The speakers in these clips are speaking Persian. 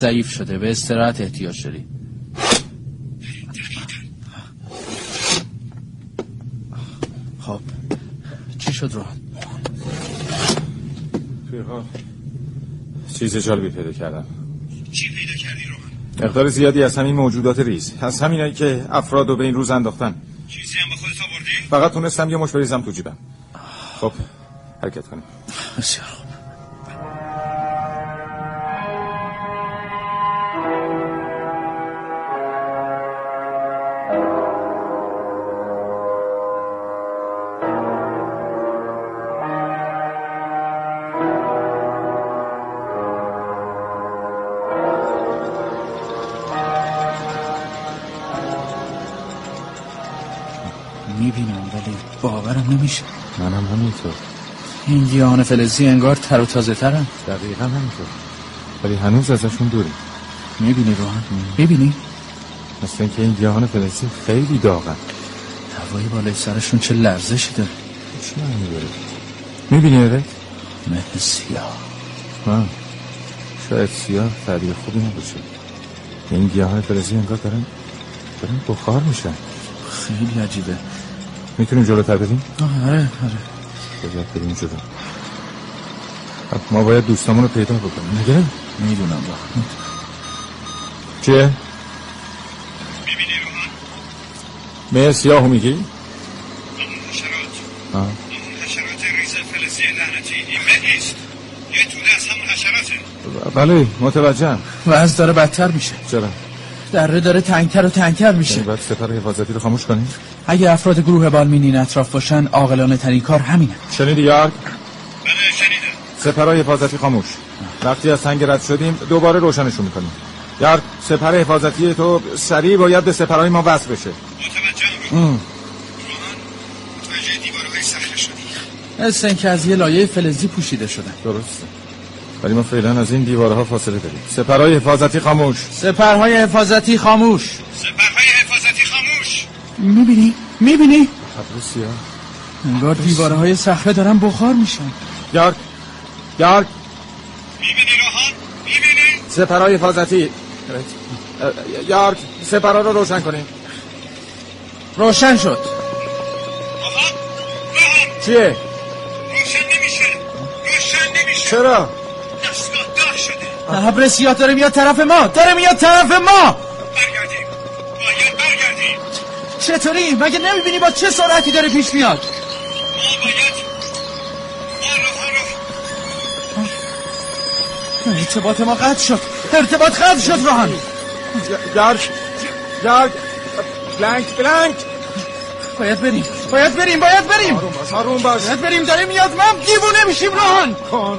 ضعیف شده، به استراحت احتیاج داری. خب چی شد روحان؟ چیز جالبی پیدا کردم. چی پیدا کردی روحان؟ مقدار زیادی از همین موجودات ریز، از همینایی که افرادو به این روز انداختن. چیزی هم به خودت آوردی؟ فقط تونستم یه مش بریزم تو جیبم. خب حرکت کنیم. بسیار خوب. میبینم ولی باورم نمیشه. منم همینطور. این گیاهان فلزی انگار تر و تازه ترن. دقیقا همینطور. ولی هنوز ازشون دوریم. میبینی روحان؟ میبینی؟ مثل اینکه این گیاهان فلزی خیلی داغن. هوایی بالای سرشون چه لرزشی داره. چی معنی داره؟ میبینی اره؟ مه سیاه. شاید سیاه تعبیر خوبی نباشه. این گیاهان فلزی انگار دارن بخار میشن. خیلی عجیبه. میتونیم جلوتر بریم؟ آره. باید بریم جلو. ما باید دوستامون رو پیدا بکنیم. نگه؟ میدونم با. چیه؟ میبینی روحان؟ مه سیاهو میگی؟ همون حشرات. همون حشرات ریز فلزی لعنتی. این مه نیست. یه توده از همون حشراته. بله متوجهم. وضع داره بدتر میشه. چرا؟ دره داره تنگتر و تنگتر میشه. باید سپر حفاظتی رو خاموش کنیم؟ اگه افراد گروه بالمینین اطراف باشن عاقلانه ترین کار همینه. شنیدی یارک؟ بله شنیدم. سپرهای حفاظتی خاموش. وقتی از تنگ رد شدیم دوباره روشنشون میکنیم. یارک سپر حفاظتی تو سریع باید به سپرهای ما وصل بشه. متوجهم روحان. متوجه دیوارهای صخره شدی. مثل اینکه از یه لایه فلزی پوشیده شدن. درسته. ولی ما فعلا از این دیوارها فاصله داریم. سپرهای حفاظتی خاموش. سپرهای حفاظتی خاموش. سپرهای حفاظتی خاموش. میبینی؟ ابر سیاه. انگار دیوارهای صخره دارن بخار میشن. یارک میبینی روحان؟ میبینی؟ سپرهای حفاظتی. یارک سپرها رو روشن کنیم. روشن شد. روحان چیه؟ روشن نمیشه. چرا؟ دستگاه داغ شده. ابر سیاه داره میاد طرف ما. برگردیم. باید برگردیم. چطوری؟ مگه نمیبینی با چه سرعتی داره پیش میاد؟ ارتباط ما قطع شد. روحان. یارک بلنک باید بریم. آروم باش. باید بریم داره میاد. من دیوونه میشیم روحان.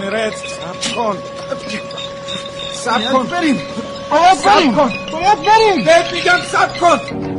سب کن. بریم. بهت میگم سب کن.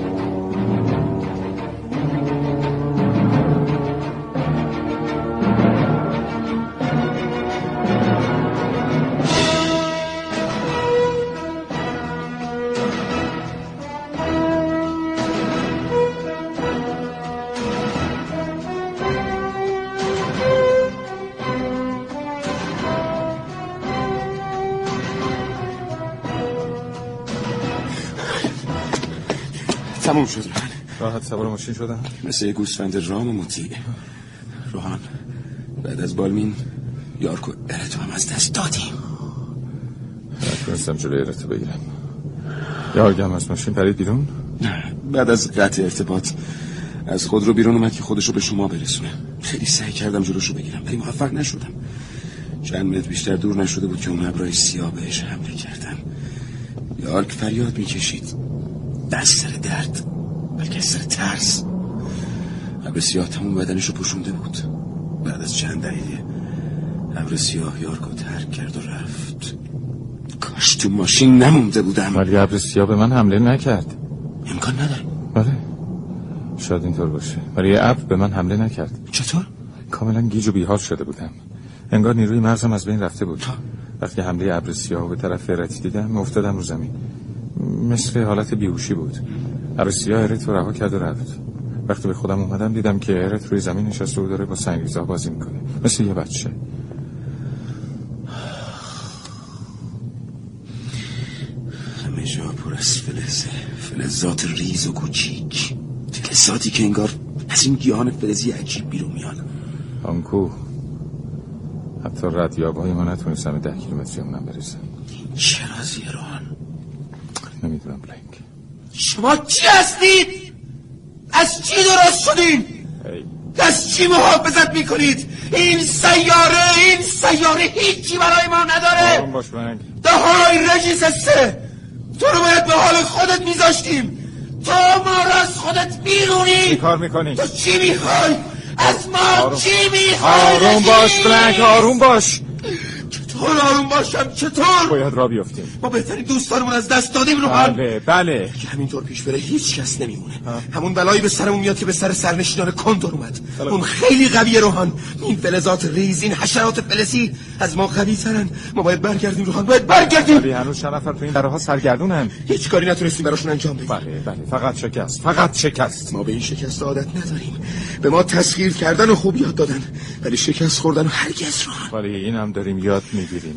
تموم شد روحان. راحت سوار ماشین شدم. مثل یه گوسفند رام و مطیع. روحان بعد از بالمین یارک و ارتو هم از دست دادیم. نتونستم جلوی ارتو بگیرم. یارک هم از ماشین پرید بیرون. بعد از قطع ارتباط از خود رو بیرون اومد که خودشو به شما برسونه. خیلی سعی کردم جلوشو بگیرم ولی موفق نشدم. چند متر بیشتر دور نشده بود که اون ابرای سیاه بهش حمله کردن. یارک فریاد میکشید. دست سر درد بلکه سر ترس. ابر سیاه تموم بدنشو پوشونده بود. بعد از چند دقیقه ابر سیاه یارکو ترک کرد و رفت. کاش تو ماشین نمونده بودم. ولی ابر سیاه به من حمله نکرد. امکان نداره. بله شاید اینطور باشه ولی ابر به من حمله نکرد. چطور؟ کاملا گیج و بیحال شده بودم. انگار نیروی مغزم از بین رفته بود. وقتی حمله ابر سیاه به طرف ارت دیدم افتادم رو زمین. مثل حالت بیهوشی بود. ابر سیاه ارت رو رها کرد و رفت. وقتی به خودم اومدم دیدم که ارت روی زمین نشسته و داره با سنگریزا بازی میکنه مثل یه بچه. پر از فلزه، فلزات ریز و کوچیک، فلزاتی که انگار از این گیاهان فلزی عجیب بیرون میان. آنکو حتی ردیابای ما نتونستم 10 کیلومتری اونم برسم. چرا زیران؟ نمیدونم بلنک. شما چی هستید؟ از چی درست شدین؟ از چی محافظت میکنید؟ این سیاره هیچی برای ما نداره. آروم باش بلنک. دههای رژیس 3 تو رو باید به حال خودت میذاشتیم. تو ما را از خودت بیرونی. چی کار میکنی؟ تو چی میخوای؟ از ما چی میخوای؟ آروم باش بلنک، آروم باش. چطور آروم باشم؟ چطور؟ باید را بیافتیم. ما بهترین دوستانمون از دست دادیم روحان. بله که همینطور پیش بره هیچ کس نمیمونه. همون بلایی به سرمون میاد که به سر سرنشینان کندور اومد. اون خیلی قویه روحان. این فلزات ریز، این حشرات فلزی از ما قوی ترن. ما باید برگردیم روحان، باید برگردیم. ولی هنوز چند نفر تو این درها سرگردونن. هیچ کاری نتونستیم براشون انجام بدیم. بله فقط شکست. ما به این شکست عادت نداریم. به ما تسخیر کردن و خوب یاد دادن، ولی شکست خوردن و هرگز روحان. ولی این هم داریم یاد میگیریم.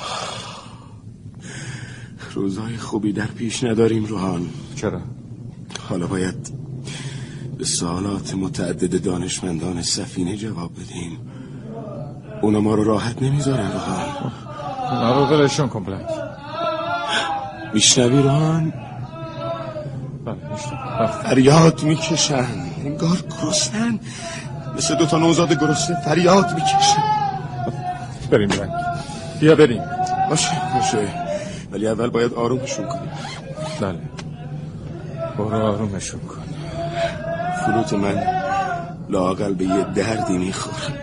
روزای خوبی در پیش نداریم روحان. چرا؟ حالا باید به سوالات متعدد دانشمندان سفینه جواب بدیم. اونا ما رو راحت نمیذارن روحان. اونا رو ولشون کن بلنک. میشنوی روحان؟ بله میشنوم. فریاد میکشن، انگار گرسنن، مثل 2 نوزاد گرسنه فریاد میکشن. بریم بلنک، بیا بریم. باشه ولی اول باید آرومشون کنیم. بله برو آرومشون کن. فلوت من لااقل به یه دردی میخوره.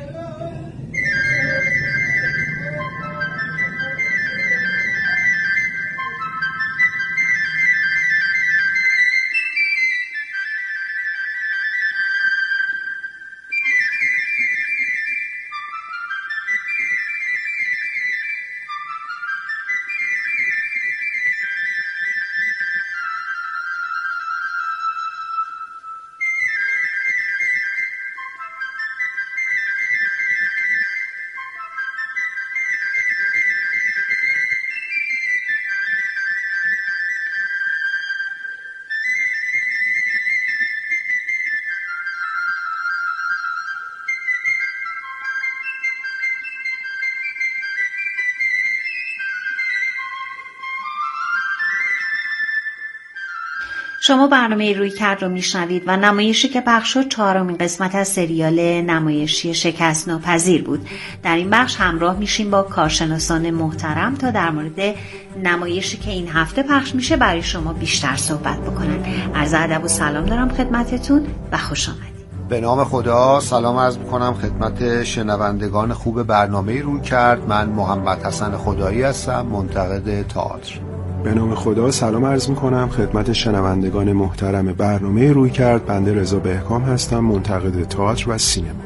شما برنامه رویکرد رو میشنوید و نمایشی که پخش شد 4مین قسمت از سریال نمایشی شکست ناپذیر بود. در این بخش همراه میشیم با کارشناسان محترم تا در مورد نمایشی که این هفته پخش میشه برای شما بیشتر صحبت بکنن. عرض ادب و سلام دارم خدمتتون و خوش آمدید. به نام خدا سلام عرض میکنم خدمت شنوندگان خوب برنامه رویکرد. من محمد حسن خدایی هستم، منتقد تئاتر. به نام خدا سلام عرض میکنم خدمت شنوندگان محترم برنامه رویکرد. بنده رضا بهکام هستم، منتقد تئاتر و سینما.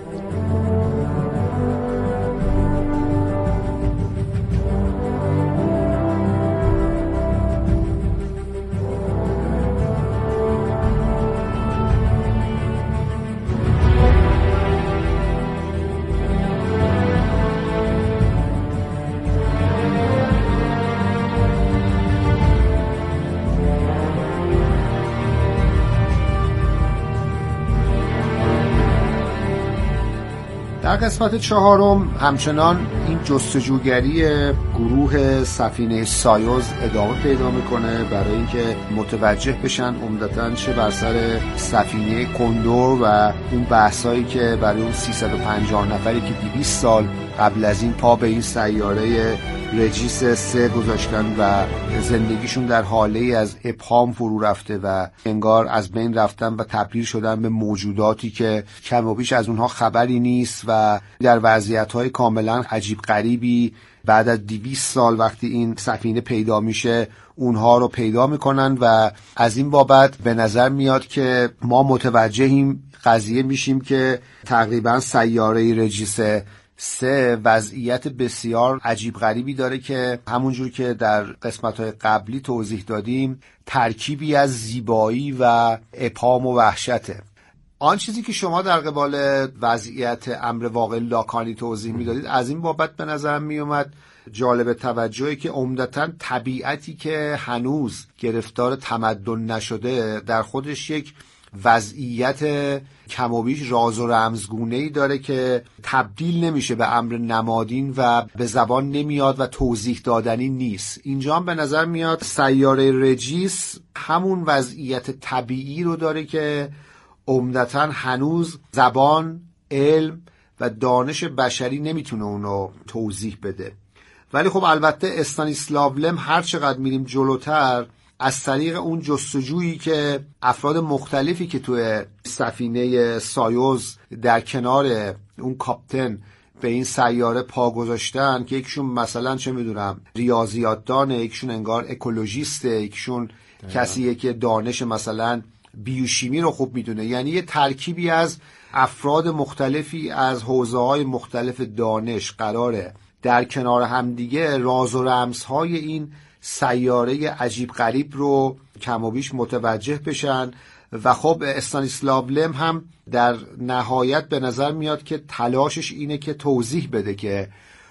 در قسمت 4 همچنان این جستجوگری گروه سفینه سایوز ادامه پیدا میکنه برای اینکه متوجه بشن عمدتاً چه بر سر سفینه کندور و اون بحثایی که برای اون 350 نفری که 200 سال قبل از این پا به این سیاره رژیس 3 گذاشتن و زندگیشون در حاله از ابهام فرو رفته و انگار از بین رفتن و تبدیل شدن به موجوداتی که کم و بیش از اونها خبری نیست و در وضعیت‌های کاملا عجیب غریبی بعد از 200 سال وقتی این سفینه پیدا میشه اونها رو پیدا میکنن و از این بابت به نظر میاد که ما متوجهیم قضیه میشیم که تقریبا سیاره رژیس 3 وضعیت بسیار عجیب غریبی داره که همونجور که در قسمت‌های قبلی توضیح دادیم ترکیبی از زیبایی و ابهام و وحشته. آن چیزی که شما در قبال وضعیت امر واقع لاکانی توضیح میدادید از این بابت به نظرم میومد جالب توجهی که عمدتاً طبیعتی که هنوز گرفتار تمدن نشده در خودش یک وضعیت کم و بیش راز و رمزگونه‌ای داره که تبدیل نمیشه به امر نمادین و به زبان نمیاد و توضیح دادنی نیست. اینجا هم به نظر میاد سیاره رجیس همون وضعیت طبیعی رو داره که عمدتاً هنوز زبان، علم و دانش بشری نمیتونه اونو توضیح بده. ولی خب البته استانیسلاو لم هر چقدر میریم جلوتر از طریق اون جستجویی که افراد مختلفی که توی سفینه سایوز در کنار اون کاپتن به این سیاره پا گذاشتن که یکشون مثلا چه میدونم ریاضیاتدانه، یکشون انگار اکولوژیسته، یکشون کسیه که دانش مثلا بیوشیمی رو خوب میدونه، یعنی یه ترکیبی از افراد مختلفی از حوزه‌های مختلف دانش قراره در کنار همدیگه راز و رمزهای این سیاره عجیب غریب رو کم و بیش متوجه بشن. و خب استانیسلاو لم هم در نهایت به نظر میاد که تلاشش اینه که توضیح بده که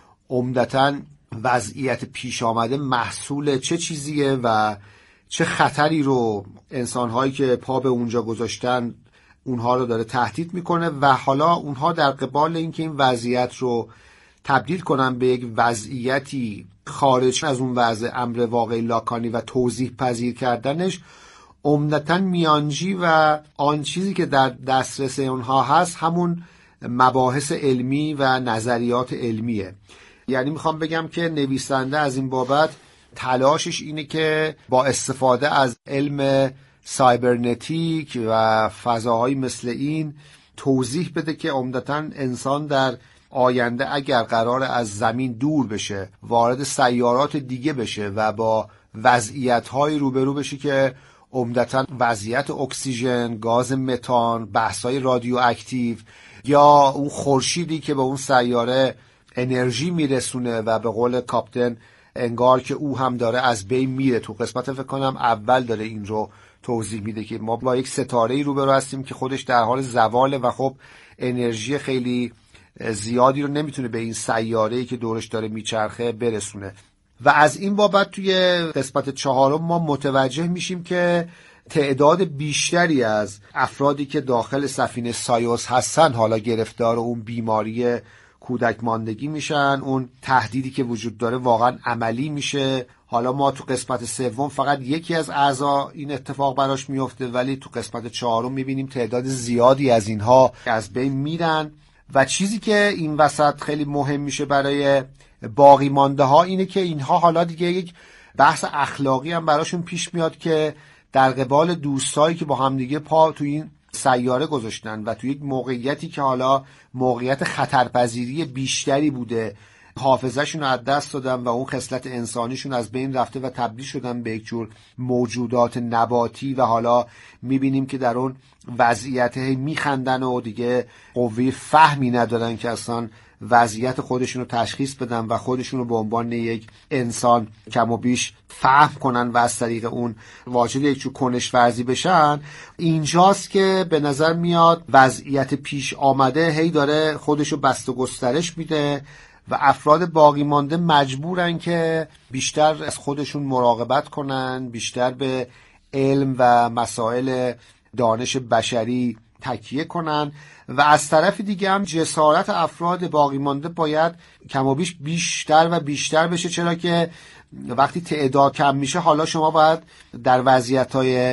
عمدتاً وضعیت پیش آمده محصول چه چیزیه و چه خطری رو انسانهایی که پا به اونجا گذاشتن اونها رو داره تهدید میکنه و حالا اونها در قبال اینکه این وضعیت رو تبدیل کنن به یک وضعیتی خارج از اون وضع امر واقعی لاکانی و توضیح پذیر کردنش، عمدتاً میانجی و آن چیزی که در دسترس اونها هست همون مباحث علمی و نظریات علمیه. یعنی میخوام بگم که نویسنده از این بابت تلاشش اینه که با استفاده از علم سایبرنتیک و فضاهایی مثل این توضیح بده که عمدتاً انسان در آینده اگر قرار از زمین دور بشه، وارد سیارات دیگه بشه و با وضعیت‌های روبرو بشه که عمدتاً وضعیت اکسیژن، گاز متان، بحث‌های رادیواکتیو یا اون خورشیدی که به اون سیاره انرژی میرسونه و به قول کاپتن انگار که او هم داره از بین میره. تو قسمت فکر کنم اول داره این رو توضیح میده که ما با یک ستاره‌ای روبرو هستیم که خودش در حال زواله و خب انرژی خیلی زیادی رو نمیتونه به این سیاره‌ای که دورش داره میچرخه برسونه. و از این بابت توی قسمت 4 ما متوجه میشیم که تعداد بیشتری از افرادی که داخل سفینه سایوس هستن حالا گرفتار اون بیماری کودک ماندگی میشن. اون تهدیدی که وجود داره واقعا عملی میشه. حالا ما تو قسمت 3 فقط یکی از اعضا این اتفاق براش میفته، ولی تو قسمت 4 میبینیم تعداد زیادی از اینها از بین میرن. و چیزی که این وسط خیلی مهم میشه برای باقی مانده ها اینه که اینها حالا دیگه یک بحث اخلاقی هم براشون پیش میاد که در قبال دوستایی که با هم دیگه پا تو این سیاره گذاشتن و تو یک موقعیتی که حالا موقعیت خطرپذیری بیشتری بوده حافظه‌شون رو از دست دادن و اون خصلت انسانیشون از بین رفته و تبدیل شدن به یک جور موجودات نباتی و حالا میبینیم که در اون وضعیت میخندن و دیگه قوه فهمی ندارن که اصلا وضعیت خودشون رو تشخیص بدن و خودشون رو به عنوان یک انسان کم و بیش فهم کنن و از طریق اون واجد یک جور کنش ورزی بشن. اینجاست که به نظر میاد وضعیت پیش آمده هی داره خودشو بست و گسترش میده و افراد باقی مانده مجبورن که بیشتر از خودشون مراقبت کنن، بیشتر به علم و مسائل دانش بشری تکیه کنن و از طرف دیگه هم جسارت افراد باقی مانده باید کم و بیش بیشتر و بیشتر بشه، چرا که وقتی تعداد کم میشه حالا شما باید در وضعیت‌های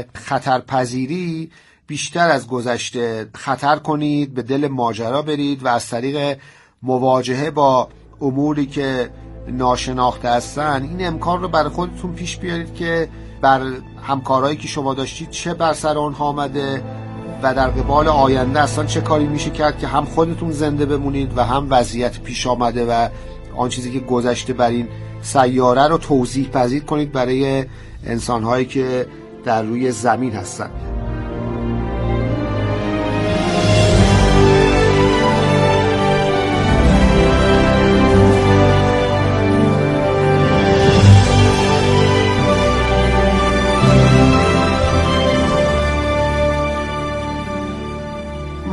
خطرپذیری بیشتر از گذشته خطر کنید، به دل ماجرا برید و از طریق مواجهه با اموری که ناشناخته هستن این امکان رو برای خودتون پیش بیارید که بر همکارایی که شما داشتید چه بر سر آنها آمده و در قبال آینده اصلا چه کاری میشه کرد که هم خودتون زنده بمونید و هم وضعیت پیش آمده و آن چیزی که گذشته بر این سیاره رو توضیح پذیر کنید برای انسانهایی که در روی زمین هستن.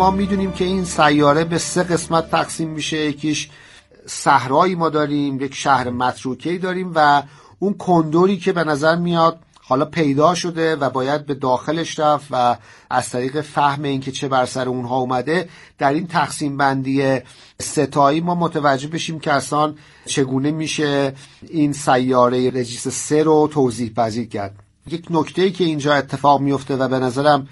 ما میدونیم که این سیاره به 3 قسمت تقسیم میشه. یکیش صحرایی ما داریم، یک شهر متروکه‌ای داریم و اون کندوری که به نظر میاد حالا پیدا شده و باید به داخلش رفت و از طریق فهم این که چه بر سر اونها اومده در این تقسیم بندی ستایی ما متوجه بشیم که اصلا چگونه میشه این سیاره رجیس 3 رو توضیح پذیر کرد. یک نکته‌ای که اینجا اتفاق میفته و به نظرم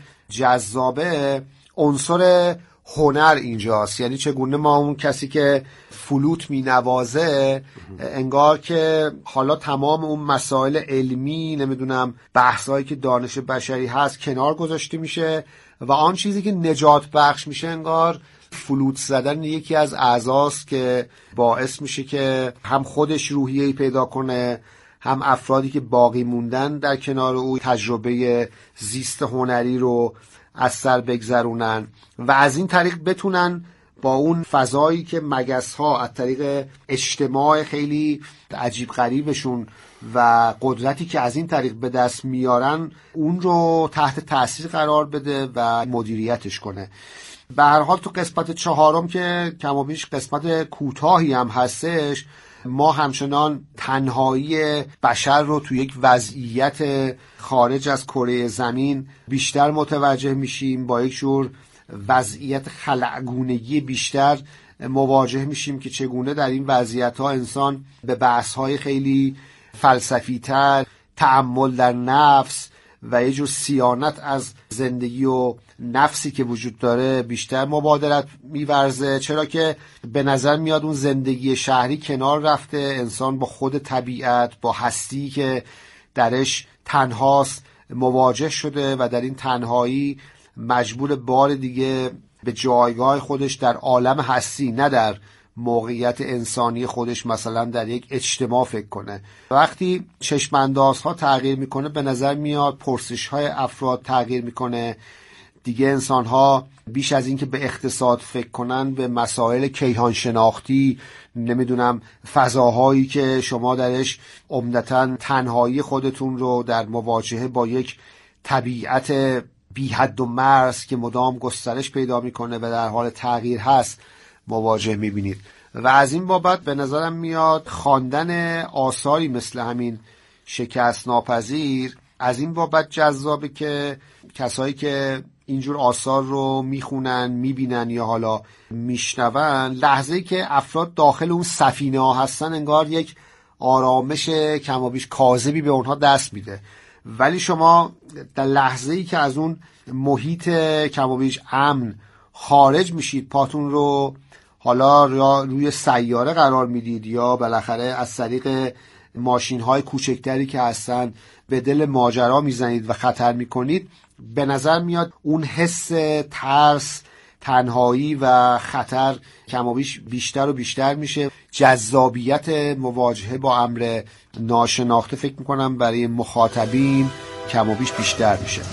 جذابه عنصر هنر اینجاست. یعنی چگونه ما اون کسی که فلوت می نوازه انگار که حالا تمام اون مسائل علمی نمیدونم بحثایی که دانش بشری هست کنار گذاشته میشه و آن چیزی که نجات بخش میشه انگار فلوت زدن یکی از اعضاست که باعث میشه که هم خودش روحیه‌ای پیدا کنه، هم افرادی که باقی موندن در کنار او تجربه زیست هنری رو از سر بگذرونن و از این طریق بتونن با اون فضایی که مگس‌ها از طریق اجتماع خیلی عجیب غریبشون و قدرتی که از این طریق به دست میارن اون رو تحت تاثیر قرار بده و مدیریتش کنه. به هر حال تو قسمت 4 که کم و بیش قسمت کوتاهی هم هستش، ما همچنان تنهایی بشر رو تو یک وضعیت خارج از کره زمین بیشتر متوجه میشیم، با یک جور وضعیت خلأگونگی بیشتر مواجه میشیم که چگونه در این وضعیت‌ها انسان به بحث‌های خیلی فلسفی‌تر، تأمل در نفس و یه جور صیانت از زندگی و نفسی که وجود داره بیشتر مبادرت میورزه، چرا که به نظر میاد اون زندگی شهری کنار رفته، انسان با خود طبیعت، با هستی که درش تنهاست مواجه شده و در این تنهایی مجبور بار دیگه به جایگاه خودش در عالم هستی، نه در موقعیت انسانی خودش مثلا در یک اجتماع فکر کنه. وقتی چشماندازها تغییر میکنه به نظر میاد پرسش‌های افراد تغییر میکنه دیگه. انسان‌ها بیش از این که به اقتصاد فکر کنن به مسائل کیهان شناختی، نمیدونم فضاهایی که شما درش عمدتاً تنهایی خودتون رو در مواجهه با یک طبیعت بی حد و مرز که مدام گسترش پیدا میکنه و در حال تغییر هست مواجه میبینید. و از این بابت به نظرم میاد خواندن آثاری مثل همین شکست ناپذیر از این بابت جذابه که کسایی که اینجور آثار رو میخونن، میبینن یا حالا میشنون، لحظه‌ای که افراد داخل اون سفینه ها هستن انگار یک آرامش کم و بیش کاذبی به اونها دست میده. ولی شما در لحظه‌ای که از اون محیط کم و بیش امن خارج میشید، پاتون رو حالا روی سیاره قرار میدید یا بالاخره از طریق ماشین‌های کوچکتری که هستن به دل ماجرا میزنید و خطر میکنید، به نظر میاد اون حس ترس، تنهایی و خطر کم و بیش بیشتر و بیشتر میشه. جذابیت مواجهه با امر ناشناخته فکر میکنم برای مخاطبین کم و بیش بیشتر میشه.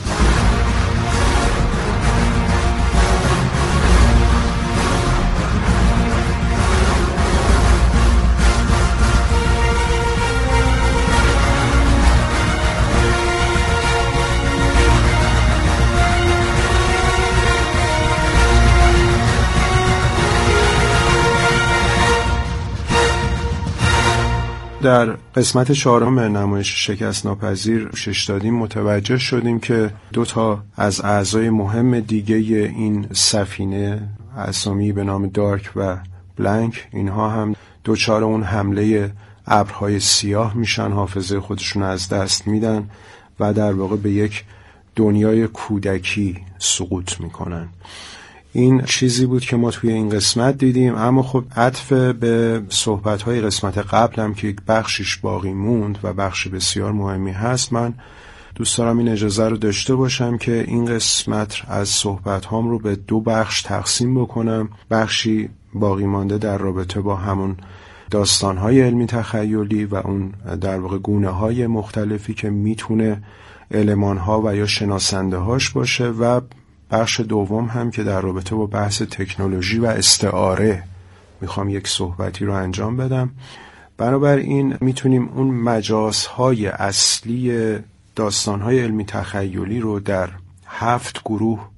در قسمت 4 نمایش شکست ناپذیر شش دادیم متوجه شدیم که 2 از اعضای مهم دیگه این سفینه، اسامی به نام دارک و بلنک، اینها هم دچار اون حمله ابرهای سیاه میشن، حافظه خودشون از دست میدن و در واقع به یک دنیای کودکی سقوط میکنن. این چیزی بود که ما توی این قسمت دیدیم. اما خب عطف به صحبت‌های قسمت قبل هم که یک بخشش باقی موند و بخش بسیار مهمی هست، من دوست دارم این اجازه رو داشته باشم که این قسمت از صحبت‌هام رو به 2 بخش تقسیم بکنم. بخشی باقی مانده در رابطه با همون داستان‌های علمی تخیلی و اون در واقع گونه‌های مختلفی که میتونه المان‌ها و یا شناسنده‌هاش باشه، و بخش دوم هم که در رابطه با بحث تکنولوژی و استعاره میخوام یک صحبتی رو انجام بدم. بنابراین میتونیم اون مجازهای اصلی داستانهای علمی تخیلی رو در 7 گروه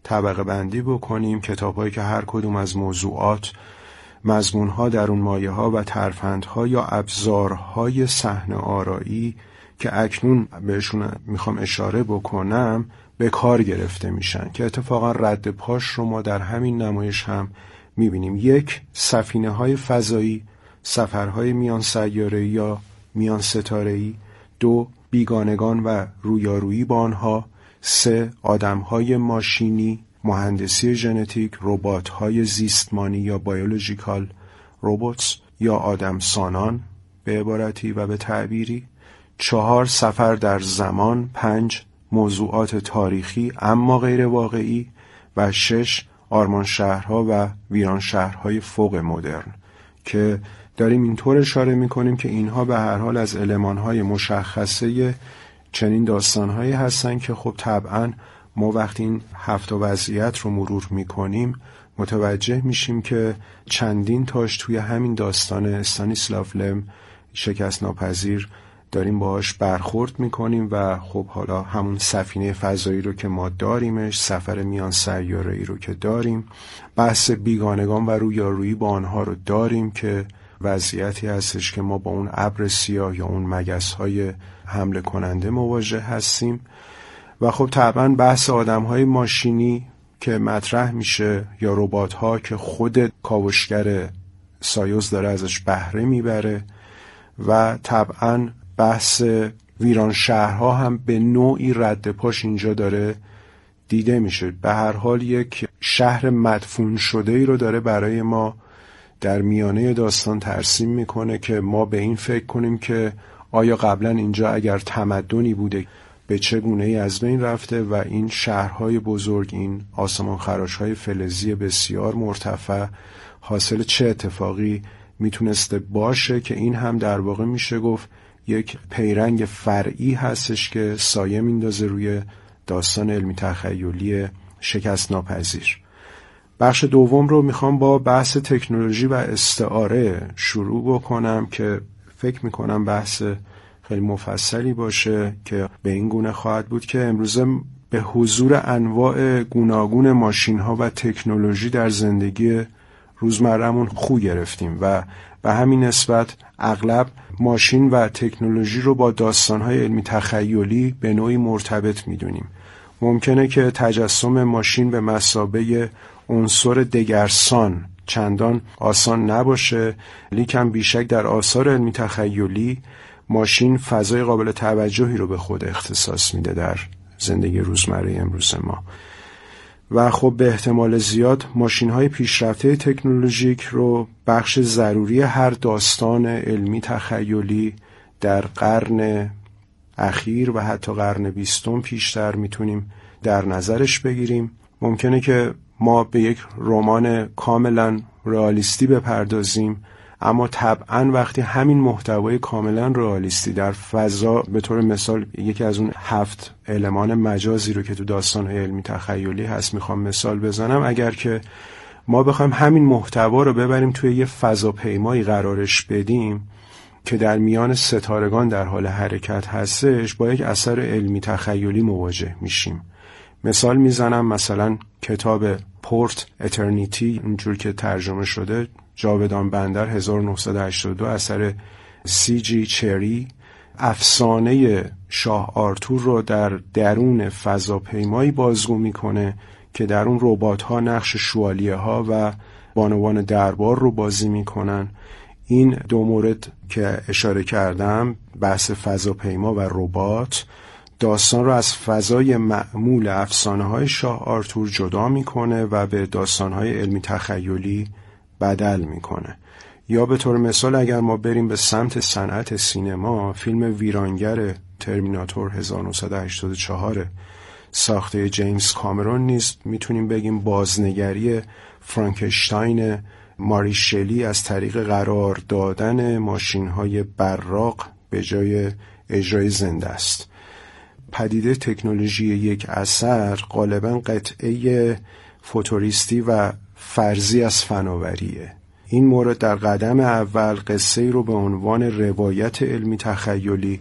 طبقه بندی بکنیم، کتاب‌هایی که هر کدوم از موضوعات، مضمون‌ها، درونمایه‌ها و ترفندها یا ابزارهای صحنه آرایی که اکنون بهشون میخوام اشاره بکنم به کار گرفته میشن که اتفاقا رد پاش رو ما در همین نمایش هم میبینیم. 1. سفینه‌های فضایی، سفرهای میان سیاره‌ای یا میان ستاره‌ای. 2. بیگانگان و رویارویی با آنها. 3. آدم‌های ماشینی، مهندسی ژنتیک، ربات‌های زیستمانی یا بیولوژیکال روبوتس یا آدمسانان به عبارتی و به تعبیری. 4. سفر در زمان. 5. موضوعات تاریخی اما غیر واقعی. و 6. آرمان شهرها و ویران شهرهای فوق مدرن که داریم اینطور اشاره میکنیم که اینها به هر حال از المانهای مشخصه چنین داستانهایی هستن که خب طبعا ما وقتی این 7 وضعیت رو مرور میکنیم متوجه میشیم که چندین تاش توی همین داستان استانیسلاو لم شکست ناپذیر داریم باهاش برخورد میکنیم و خب حالا همون سفینه فضایی رو که ما داریمش، سفر میان سیاره‌ای رو که داریم، بحث بیگانگان و رویارویی با آنها رو داریم که وضعیتی هستش که ما با اون ابر سیاه یا اون مگس‌های حمله کننده مواجه هستیم و خب طبعا بحث آدم‌های ماشینی که مطرح میشه یا ربات‌ها که خود کاوشگر سایوز داره ازش بهره میبره و طبعا بحث ویران شهرها هم به نوعی رد پاش اینجا داره دیده میشه. به هر حال یک شهر مدفون شده ای رو داره برای ما در میانه داستان ترسیم میکنه که ما به این فکر کنیم که آیا قبلا اینجا اگر تمدنی بوده به چه گونه ای از بین رفته و این شهرهای بزرگ، این آسمان خراشهای فلزی بسیار مرتفع حاصل چه اتفاقی میتونسته باشه که این هم در واقع میشه گفت یک پیرنگ فرعی هستش که سایه میندازه روی داستان علمی تخیلی شکست ناپذیر. بخش دوم رو میخوام با بحث تکنولوژی و استعاره شروع بکنم که فکر میکنم بحث خیلی مفصلی باشه که به این گونه خواهد بود که امروزه به حضور انواع گوناگون ماشین ها و تکنولوژی در زندگی روزمره‌مون خو گرفتیم و به همین نسبت اغلب ماشین و تکنولوژی رو با داستان‌های علمی تخیلی به نوعی مرتبط می‌دونیم. ممکنه که تجسم ماشین به مثابه عنصر دگرسان چندان آسان نباشه، لیکن بیشک در آثار علمی تخیلی ماشین فضای قابل توجهی رو به خود اختصاص میده در زندگی روزمره امروز ما. و خب به احتمال زیاد ماشین‌های پیشرفته تکنولوژیک رو بخش ضروری هر داستان علمی تخیلی در قرن اخیر و حتی قرن 20 پیشتر میتونیم در نظرش بگیریم. ممکنه که ما به یک رمان کاملا رئالیستی بپردازیم، اما طبعا وقتی همین محتوای کاملا رئالیستی در فضا، به طور مثال یکی از اون 7 المان مجازی رو که تو داستان‌های علمی تخیلی هست میخوام مثال بزنم، اگر که ما بخوایم همین محتوا رو ببریم توی یه فضاپیمایی قرارش بدیم که در میان ستارگان در حال حرکت هستش، با یک اثر علمی تخیلی مواجه میشیم. مثال میزنم، مثلا کتاب پورت اترنیتی اونجور که ترجمه شده، جاودان بندر 1982 اثر C.G. چری، افسانه شاه آرتور رو در درون فضاپیمایی بازگو میکنه که در اون ربات‌ها نقش شوالیه ها و بانوان دربار رو بازی میکنن. این دو مورد که اشاره کردم، بحث فضاپیما و ربات، داستان رو از فضای معمول افسانه‌های شاه آرتور جدا میکنه و به داستان‌های علمی تخیلی بدل میکنه. یا به طور مثال اگر ما بریم به سمت صنعت سینما، فیلم ویرانگر ترمیناتور 1984 ساخته جیمز کامرون نیز میتونیم بگیم بازنگری فرانکشتاین ماری شلی از طریق قرار دادن ماشین‌های براق به جای اجرای زنده است. پدیده تکنولوژی یک اثر غالباً قطعه فوتوریستی و فرضی از فناوریه. این مورد در قدم اول قصه رو به عنوان روایت علمی تخیلی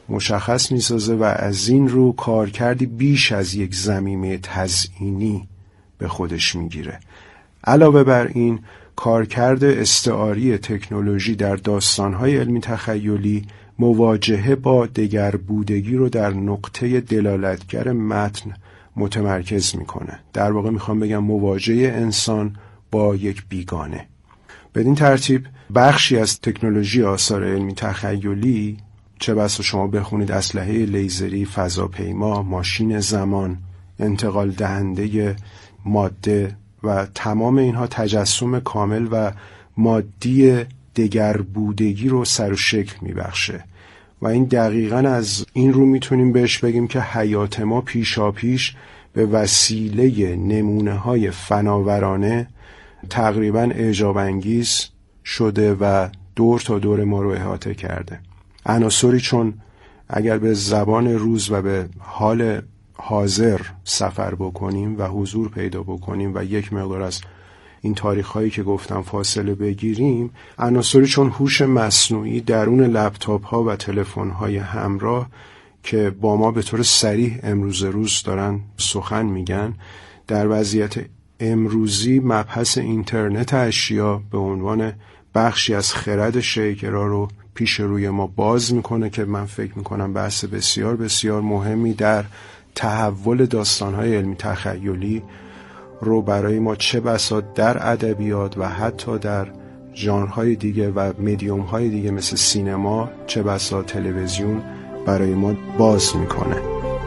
مشخص می‌سازه و از این رو کارکردی بیش از یک ضمیمه تزئینی به خودش میگیره. علاوه بر این، کارکرد استعاری تکنولوژی در داستان‌های علمی تخیلی مواجهه با دگربودگی رو در نقطه دلالتگر متن متمرکز میکنه. در واقع میخوام بگم مواجهه انسان با یک بیگانه. بدین ترتیب بخشی از تکنولوژی آثار علمی تخیلی، چه بسا شما بخونید اسلحه لیزری، فضاپیما، ماشین زمان، انتقال دهنده ماده و تمام اینها تجسم کامل و مادی دگربودگی رو سر و شکل میبخشه و این دقیقاً از این رو میتونیم بهش بگیم که حیات ما پیشاپیش به وسیله نمونه‌های فناورانه تقریباً اعجاب انگیز شده و دور تا دور ما رو احاطه کرده. عناصری چون اگر به زبان روز و به حال حاضر سفر بکنیم و حضور پیدا بکنیم و یک مقدار از این تاریخ‌هایی که گفتم فاصله بگیریم، عناصری چون هوش مصنوعی درون لپتاپ‌ها و تلفن‌های همراه که با ما به طور صریح امروز روز دارن سخن میگن، در وضعیت امروزی مبحث اینترنت اشیا به عنوان بخشی از خرد شیکرا رو پیش روی ما باز میکنه که من فکر میکنم بحث بسیار بسیار مهمی در تحول داستان‌های علمی تخیلی رو برای ما چه بسا در ادبیات و حتی در ژانرهای دیگه و مدیوم‌های دیگه مثل سینما، چه بسا تلویزیون برای ما باز میکنه.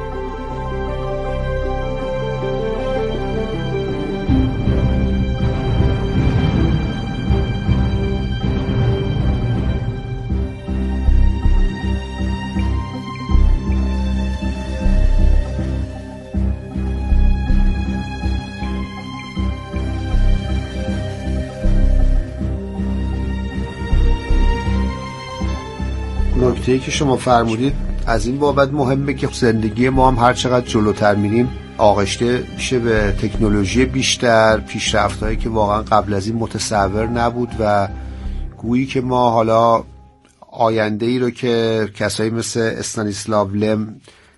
نکته‌ای که شما فرمودید از این بابت مهمه که زندگی ما هم هر چقدر جلوتر میریم آغشته میشه به تکنولوژی بیشتر، پیشرفت‌هایی که واقعا قبل از این متصور نبود و گویی که ما حالا آینده‌ای رو که کسایی مثل استانیسلاو لم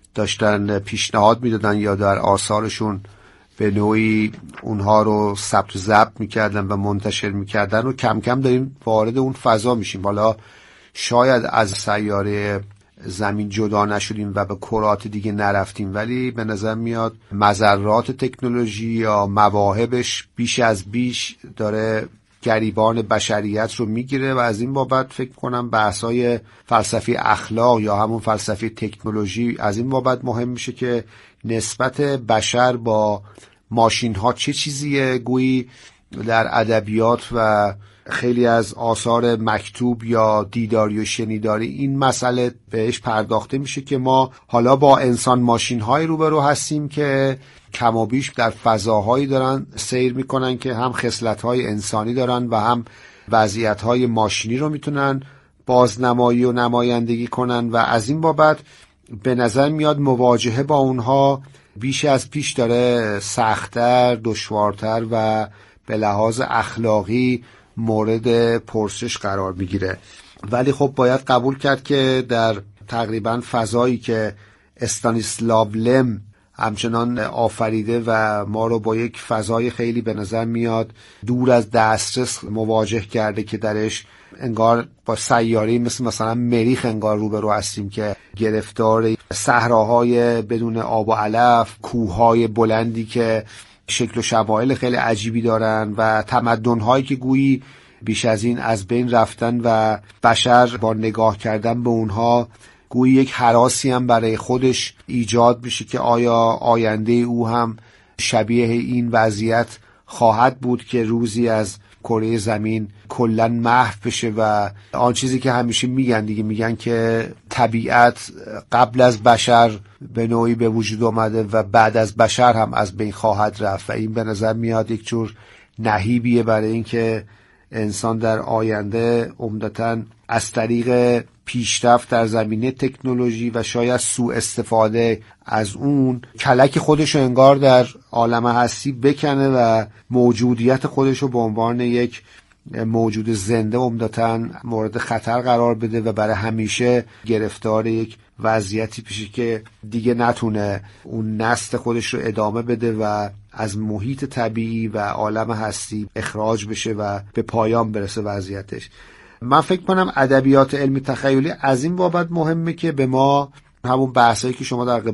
داشتن پیشنهاد میدادن یا در آثارشون به نوعی اونها رو ثبت و ضبط میکردن و منتشر میکردن و کم کم داریم وارد اون فضا میشیم. حالا شاید از سیاره زمین جدا نشدیم و به کرات دیگه نرفتیم، ولی به نظر میاد مضرات تکنولوژی یا مواهبش بیش از بیش داره گریبان بشریت رو میگیره و از این بابت فکر کنم بحثای فلسفی اخلاق یا همون فلسفی تکنولوژی از این بابت مهم میشه که نسبت بشر با ماشین ها چه چیزیه. گویی در ادبیات و خیلی از آثار مکتوب یا دیداری و شنیداری این مسئله بهش پرداخته میشه که ما حالا با انسان ماشین های روبرو هستیم که کم و بیش در فضاهایی دارن سیر میکنن که هم خصلت های انسانی دارن و هم وضعیت های ماشینی رو میتونن بازنمایی و نمایندگی کنن و از این بابت به نظر میاد مواجهه با اونها بیش از پیش داره سخت‌تر، دشوارتر و به لحاظ اخلاقی مورد پرسش قرار میگیره. ولی خب باید قبول کرد که در تقریبا فضایی که استانیسلاو لم همچنان آفریده و ما رو با یک فضای خیلی به نظر میاد دور از دسترس مواجه کرده که درش انگار با سیاره‌ای مثلا مریخ انگار روبرو هستیم که گرفتار صحراهای بدون آب و علف، کوههای بلندی که شکل و شمایل خیلی عجیبی دارن و تمدن‌هایی که گویی بیش از این از بین رفتن و بشر با نگاه کردن به اونها گویی یک هراسی هم برای خودش ایجاد بشه که آیا آینده او هم شبیه این وضعیت خواهد بود که روزی از کره زمین کلاً محو بشه و آن چیزی که همیشه میگن که طبیعت قبل از بشر به نوعی به وجود آمده و بعد از بشر هم از بین خواهد رفت و این به نظر میاد یک جور نهیبیه برای اینکه انسان در آینده عمدتاً از طریق پیشرفت در زمینه تکنولوژی و شاید سوء استفاده از اون کلک خودش رو انگار در عالم هستی بکنه و موجودیت خودش رو به عنوان یک موجود زنده عمدتاً مورد خطر قرار بده و برای همیشه گرفتار یک وضعیتی پیشه که دیگه نتونه اون نسل خودش رو ادامه بده و از محیط طبیعی و عالم هستی اخراج بشه و به پایان برسه وضعیتش. من فکر کنم ادبیات علمی تخیلی از این بابت مهمه که به ما همون بحثایی که شما در